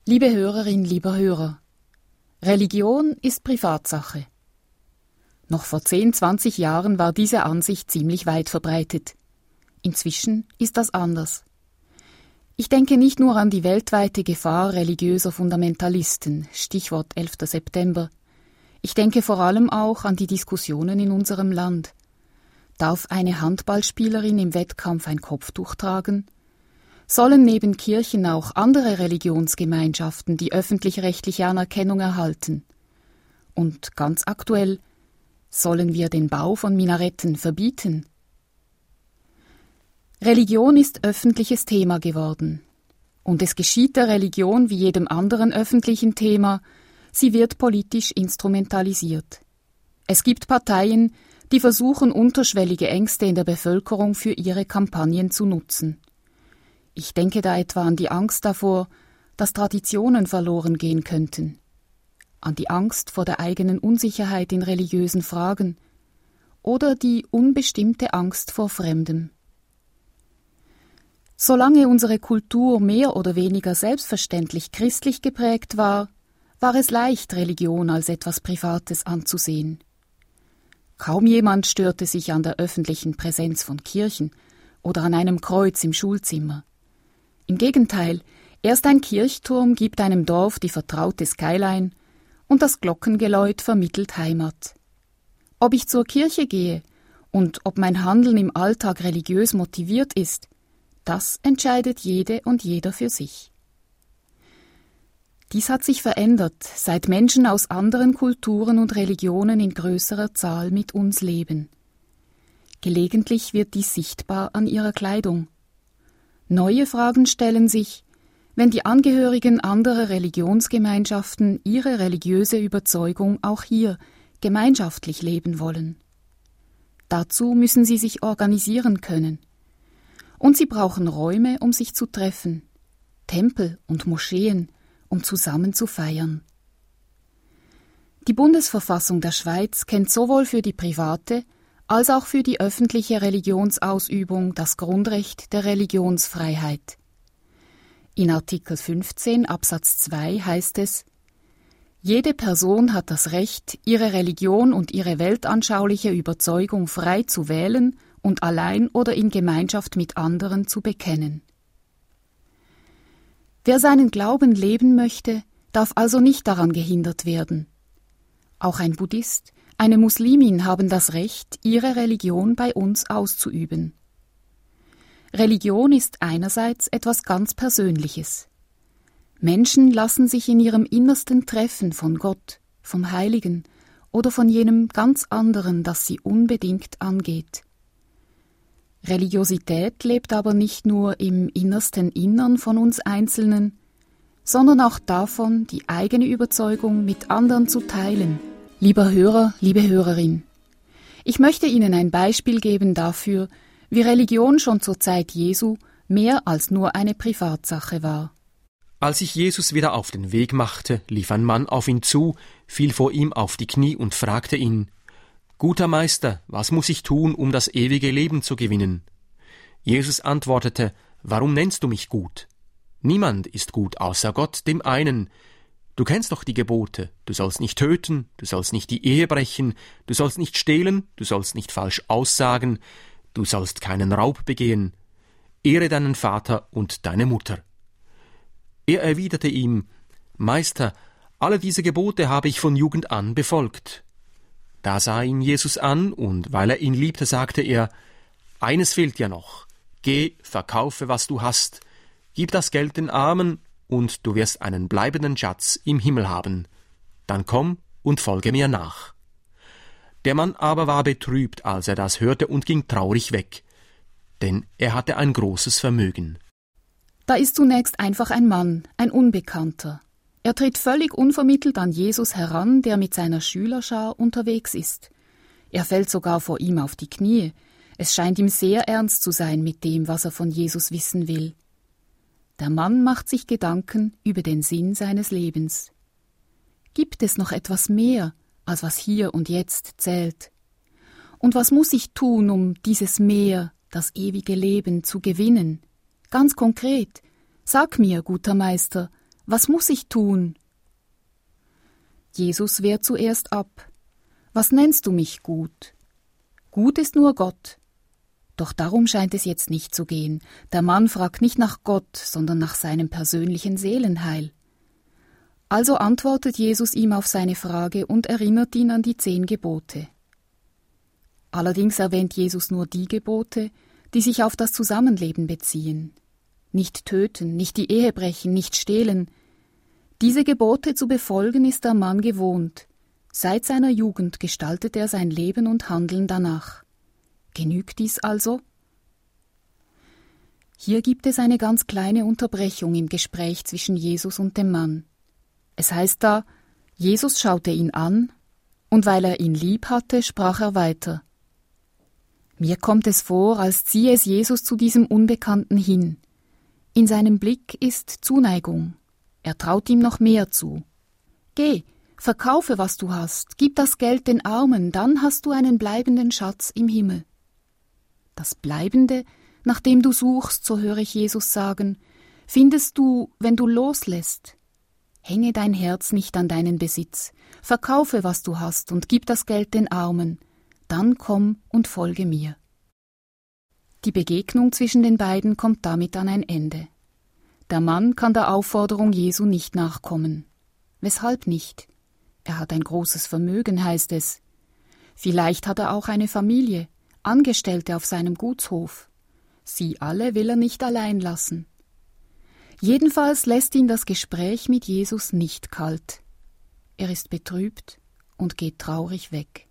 Liebe Hörerin, lieber Hörer, Religion ist Privatsache. Noch vor 10, 20 Jahren war diese Ansicht ziemlich weit verbreitet. Inzwischen ist das anders. Ich denke nicht nur an die weltweite Gefahr religiöser Fundamentalisten, Stichwort 11. September. Ich denke vor allem auch an die Diskussionen in unserem Land. Darf eine Handballspielerin im Wettkampf ein Kopftuch tragen? Sollen neben Kirchen auch andere Religionsgemeinschaften die öffentlich-rechtliche Anerkennung erhalten? Und ganz aktuell, sollen wir den Bau von Minaretten verbieten? Religion ist öffentliches Thema geworden. Und es geschieht der Religion wie jedem anderen öffentlichen Thema, sie wird politisch instrumentalisiert. Es gibt Parteien, die versuchen, unterschwellige Ängste in der Bevölkerung für ihre Kampagnen zu nutzen. Ich denke da etwa an die Angst davor, dass Traditionen verloren gehen könnten, an die Angst vor der eigenen Unsicherheit in religiösen Fragen oder die unbestimmte Angst vor Fremdem. Solange unsere Kultur mehr oder weniger selbstverständlich christlich geprägt war, war es leicht, Religion als etwas Privates anzusehen. Kaum jemand störte sich an der öffentlichen Präsenz von Kirchen oder an einem Kreuz im Schulzimmer. Im Gegenteil, erst ein Kirchturm gibt einem Dorf die vertraute Skyline und das Glockengeläut vermittelt Heimat. Ob ich zur Kirche gehe und ob mein Handeln im Alltag religiös motiviert ist, das entscheidet jede und jeder für sich. Dies hat sich verändert, seit Menschen aus anderen Kulturen und Religionen in größerer Zahl mit uns leben. Gelegentlich wird dies sichtbar an ihrer Kleidung. Neue Fragen stellen sich, wenn die Angehörigen anderer Religionsgemeinschaften ihre religiöse Überzeugung auch hier gemeinschaftlich leben wollen. Dazu müssen sie sich organisieren können. Und sie brauchen Räume, um sich zu treffen, Tempel und Moscheen, um zusammen zu feiern. Die Bundesverfassung der Schweiz kennt sowohl für die private als auch für die öffentliche Religionsausübung das Grundrecht der Religionsfreiheit. In Artikel 15 Absatz 2 heißt es: Jede Person hat das Recht, ihre Religion und ihre weltanschauliche Überzeugung frei zu wählen und allein oder in Gemeinschaft mit anderen zu bekennen. Wer seinen Glauben leben möchte, darf also nicht daran gehindert werden. Auch ein Buddhist, eine Muslimin haben das Recht, ihre Religion bei uns auszuüben. Religion ist einerseits etwas ganz Persönliches. Menschen lassen sich in ihrem Innersten treffen von Gott, vom Heiligen oder von jenem ganz anderen, das sie unbedingt angeht. Religiosität lebt aber nicht nur im innersten Innern von uns Einzelnen, sondern auch davon, die eigene Überzeugung mit anderen zu teilen. Lieber Hörer, liebe Hörerin, ich möchte Ihnen ein Beispiel geben dafür, wie Religion schon zur Zeit Jesu mehr als nur eine Privatsache war. Als sich Jesus wieder auf den Weg machte, lief ein Mann auf ihn zu, fiel vor ihm auf die Knie und fragte ihn: »Guter Meister, was muss ich tun, um das ewige Leben zu gewinnen?« Jesus antwortete: »Warum nennst du mich gut? Niemand ist gut außer Gott, dem einen. Du kennst doch die Gebote. Du sollst nicht töten, du sollst nicht die Ehe brechen, du sollst nicht stehlen, du sollst nicht falsch aussagen, du sollst keinen Raub begehen. Ehre deinen Vater und deine Mutter.« Er erwiderte ihm: »Meister, alle diese Gebote habe ich von Jugend an befolgt.« Da sah ihn Jesus an, und weil er ihn liebte, sagte er: »Eines fehlt dir noch. Geh, verkaufe, was du hast, gib das Geld den Armen, und du wirst einen bleibenden Schatz im Himmel haben. Dann komm und folge mir nach.« Der Mann aber war betrübt, als er das hörte, und ging traurig weg, denn er hatte ein großes Vermögen. Da ist zunächst einfach ein Mann, ein Unbekannter. Er tritt völlig unvermittelt an Jesus heran, der mit seiner Schülerschar unterwegs ist. Er fällt sogar vor ihm auf die Knie. Es scheint ihm sehr ernst zu sein mit dem, was er von Jesus wissen will. Der Mann macht sich Gedanken über den Sinn seines Lebens. Gibt es noch etwas mehr, als was hier und jetzt zählt? Und was muss ich tun, um dieses Mehr, das ewige Leben, zu gewinnen? Ganz konkret, sag mir, guter Meister, Was muss ich tun?« Jesus wehrt zuerst ab. »Was nennst du mich gut? Gut ist nur Gott.« Doch darum scheint es jetzt nicht zu gehen. Der Mann fragt nicht nach Gott, sondern nach seinem persönlichen Seelenheil. Also antwortet Jesus ihm auf seine Frage und erinnert ihn an die 10 Gebote. Allerdings erwähnt Jesus nur die Gebote, die sich auf das Zusammenleben beziehen. Nicht töten, nicht die Ehe brechen, nicht stehlen. Diese Gebote zu befolgen ist der Mann gewohnt. Seit seiner Jugend gestaltet er sein Leben und Handeln danach. Genügt dies also? Hier gibt es eine ganz kleine Unterbrechung im Gespräch zwischen Jesus und dem Mann. Es heißt da, Jesus schaute ihn an, und weil er ihn lieb hatte, sprach er weiter. Mir kommt es vor, als ziehe es Jesus zu diesem Unbekannten hin. In seinem Blick ist Zuneigung. Er traut ihm noch mehr zu. Geh, verkaufe, was du hast, gib das Geld den Armen, dann hast du einen bleibenden Schatz im Himmel. Das Bleibende, nach dem du suchst, so höre ich Jesus sagen, findest du, wenn du loslässt. Hänge dein Herz nicht an deinen Besitz, verkaufe, was du hast, und gib das Geld den Armen, dann komm und folge mir. Die Begegnung zwischen den beiden kommt damit an ein Ende. Der Mann kann der Aufforderung Jesu nicht nachkommen. Weshalb nicht? Er hat ein großes Vermögen, heißt es. Vielleicht hat er auch eine Familie, Angestellte auf seinem Gutshof. Sie alle will er nicht allein lassen. Jedenfalls lässt ihn das Gespräch mit Jesus nicht kalt. Er ist betrübt und geht traurig weg.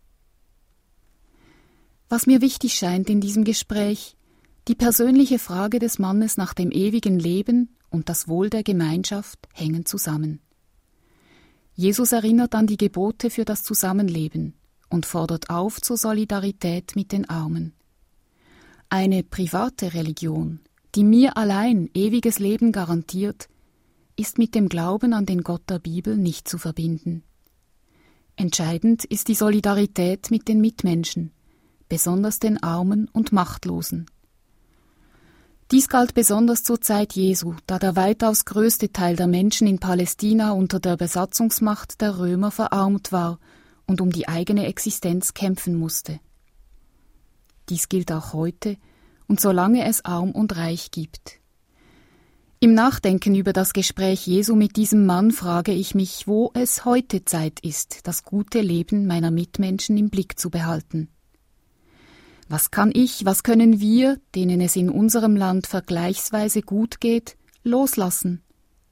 Was mir wichtig scheint in diesem Gespräch, die persönliche Frage des Mannes nach dem ewigen Leben und das Wohl der Gemeinschaft hängen zusammen. Jesus erinnert an die Gebote für das Zusammenleben und fordert auf zur Solidarität mit den Armen. Eine private Religion, die mir allein ewiges Leben garantiert, ist mit dem Glauben an den Gott der Bibel nicht zu verbinden. Entscheidend ist die Solidarität mit den Mitmenschen, besonders den Armen und Machtlosen. Dies galt besonders zur Zeit Jesu, da der weitaus größte Teil der Menschen in Palästina unter der Besatzungsmacht der Römer verarmt war und um die eigene Existenz kämpfen musste. Dies gilt auch heute und solange es Arm und Reich gibt. Im Nachdenken über das Gespräch Jesu mit diesem Mann frage ich mich, wo es heute Zeit ist, das gute Leben meiner Mitmenschen im Blick zu behalten. Was können wir, denen es in unserem Land vergleichsweise gut geht, loslassen?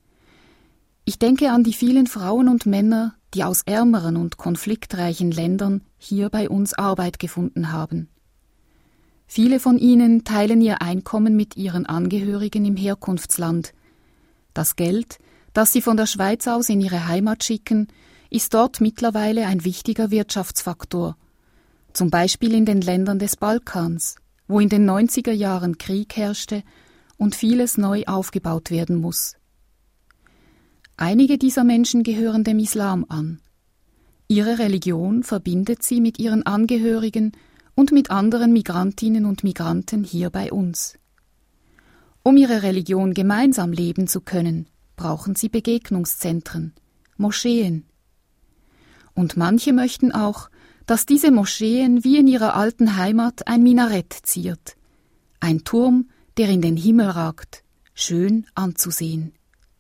Ich denke an die vielen Frauen und Männer, die aus ärmeren und konfliktreichen Ländern hier bei uns Arbeit gefunden haben. Viele von ihnen teilen ihr Einkommen mit ihren Angehörigen im Herkunftsland. Das Geld, das sie von der Schweiz aus in ihre Heimat schicken, ist dort mittlerweile ein wichtiger Wirtschaftsfaktor. Zum Beispiel in den Ländern des Balkans, wo in den 90er Jahren Krieg herrschte und vieles neu aufgebaut werden muss. Einige dieser Menschen gehören dem Islam an. Ihre Religion verbindet sie mit ihren Angehörigen und mit anderen Migrantinnen und Migranten hier bei uns. Um ihre Religion gemeinsam leben zu können, brauchen sie Begegnungszentren, Moscheen. Und manche möchten auch, dass diese Moscheen wie in ihrer alten Heimat ein Minarett ziert, ein Turm, der in den Himmel ragt, schön anzusehen.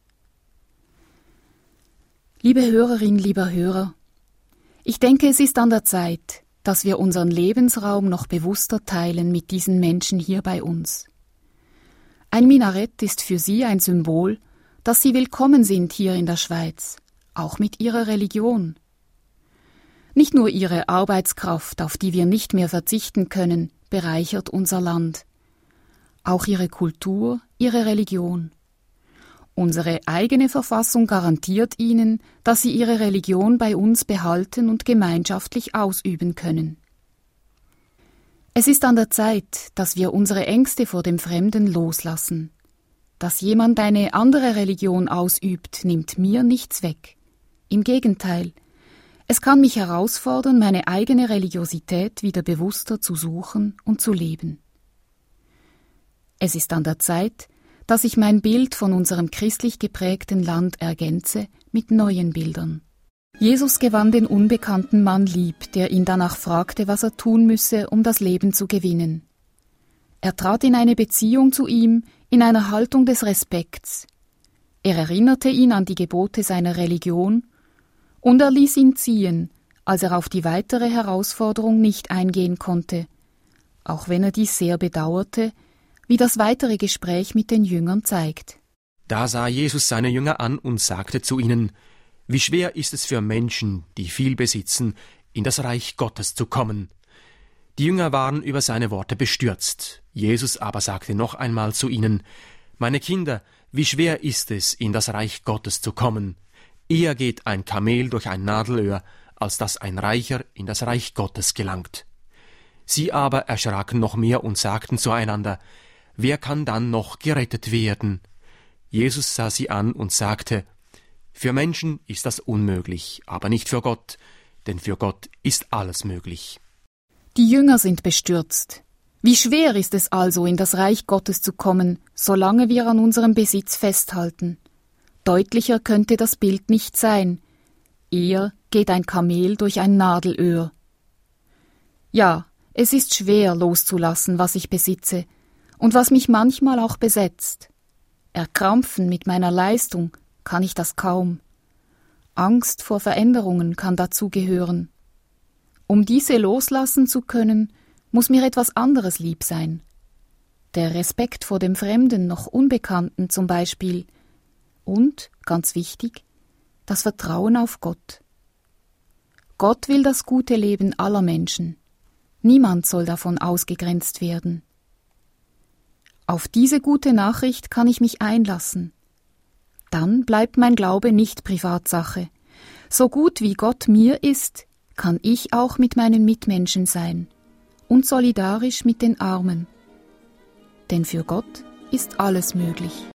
Liebe Hörerin, lieber Hörer, ich denke, es ist an der Zeit, dass wir unseren Lebensraum noch bewusster teilen mit diesen Menschen hier bei uns. Ein Minarett ist für sie ein Symbol, dass sie willkommen sind hier in der Schweiz, auch mit ihrer Religion. Nicht nur ihre Arbeitskraft, auf die wir nicht mehr verzichten können, bereichert unser Land. Auch ihre Kultur, ihre Religion. Unsere eigene Verfassung garantiert ihnen, dass sie ihre Religion bei uns behalten und gemeinschaftlich ausüben können. Es ist an der Zeit, dass wir unsere Ängste vor dem Fremden loslassen. Dass jemand eine andere Religion ausübt, nimmt mir nichts weg. Im Gegenteil, es kann mich herausfordern, meine eigene Religiosität wieder bewusster zu suchen und zu leben. Es ist an der Zeit, dass ich mein Bild von unserem christlich geprägten Land ergänze mit neuen Bildern. Jesus gewann den unbekannten Mann lieb, der ihn danach fragte, was er tun müsse, um das Leben zu gewinnen. Er trat in eine Beziehung zu ihm in einer Haltung des Respekts. Er erinnerte ihn an die Gebote seiner Religion und er ließ ihn ziehen, als er auf die weitere Herausforderung nicht eingehen konnte, auch wenn er dies sehr bedauerte, wie das weitere Gespräch mit den Jüngern zeigt. Da sah Jesus seine Jünger an und sagte zu ihnen: Wie schwer ist es für Menschen, die viel besitzen, in das Reich Gottes zu kommen. Die Jünger waren über seine Worte bestürzt. Jesus aber sagte noch einmal zu ihnen: Meine Kinder, wie schwer ist es, in das Reich Gottes zu kommen. Eher geht ein Kamel durch ein Nadelöhr, als dass ein Reicher in das Reich Gottes gelangt. Sie aber erschraken noch mehr und sagten zueinander: Wer kann dann noch gerettet werden? Jesus sah sie an und sagte: Für Menschen ist das unmöglich, aber nicht für Gott, denn für Gott ist alles möglich. Die Jünger sind bestürzt. Wie schwer ist es also, in das Reich Gottes zu kommen, solange wir an unserem Besitz festhalten? Deutlicher könnte das Bild nicht sein. Eher geht ein Kamel durch ein Nadelöhr. Ja, es ist schwer loszulassen, was ich besitze und was mich manchmal auch besetzt. Erkrampfen mit meiner Leistung kann ich das kaum. Angst vor Veränderungen kann dazugehören. Um diese loslassen zu können, muss mir etwas anderes lieb sein. Der Respekt vor dem Fremden, noch Unbekannten zum Beispiel. Und, ganz wichtig, das Vertrauen auf Gott. Gott will das gute Leben aller Menschen. Niemand soll davon ausgegrenzt werden. Auf diese gute Nachricht kann ich mich einlassen. Dann bleibt mein Glaube nicht Privatsache. So gut wie Gott mir ist, kann ich auch mit meinen Mitmenschen sein und solidarisch mit den Armen. Denn für Gott ist alles möglich.